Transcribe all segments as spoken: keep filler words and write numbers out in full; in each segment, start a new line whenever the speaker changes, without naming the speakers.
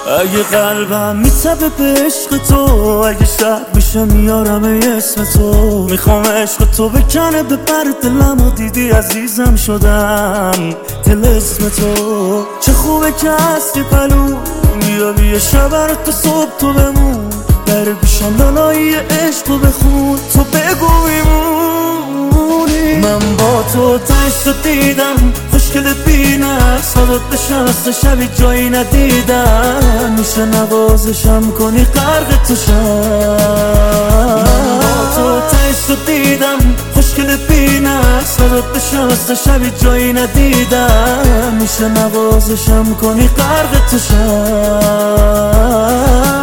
اگه قلبم میتبه به عشق تو، اگه شب میشه میارم اسم تو. میخوام عشق تو بکنه به پر دلمو، دیدی عزیزم شدم دل اسم تو. چه خوبه که هستی پلو، بیا بیا شب تو صبح تو بمون. در پیشم لالایی عشق رو بخون، تو بگو میمونی. من با تو تشت رو دیدم، خوشگل بینم صدات نشسته شبی جایی ندیدم. میشه نوازشم کنی غرق تو شم. من با تو تشت رو دیدم، خوشگل بینم صدات نشسته شبی جایی ندیدم. میشه نوازشم کنی غرق تو شم.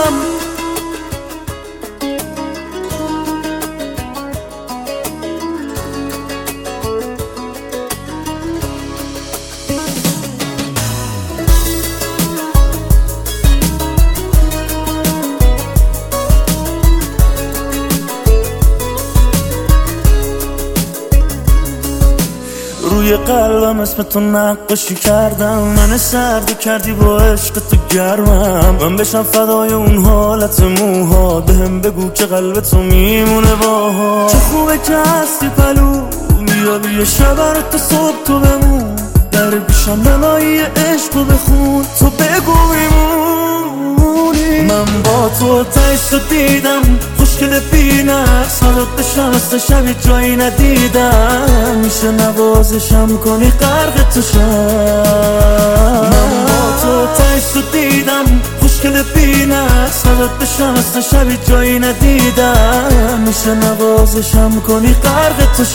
روی قلبم اسم تو نقاشی کردم، من سردی کردی با عشق تو گرمم. من بشم فدای اون حالت موها، بهم بگو که قلب تو میمونه باها. چه خوبه که هستی پلو، بیا بیا شب تو صبح تو بمون. در پیشم لالایی عشق رو بخون، تو بگو میمونی. من با تو تشت رو دیدم، خوشگل بینم صدات نشسته شبی جایی ندیدم. میشه نوازشم کنی غرق تو شم. من با تو تشت رو دیدم، خوشگل بینم صدات نشسته شبی جایی ندیدم. میشه نوازشم کنی غرق تو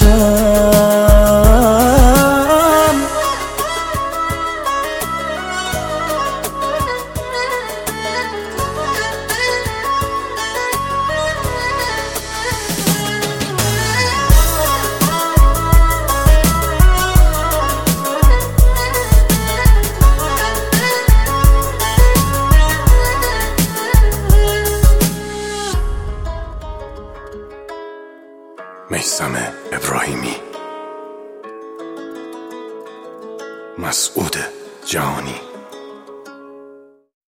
شم.
میثم ابراهیمی، مسعود جهانی.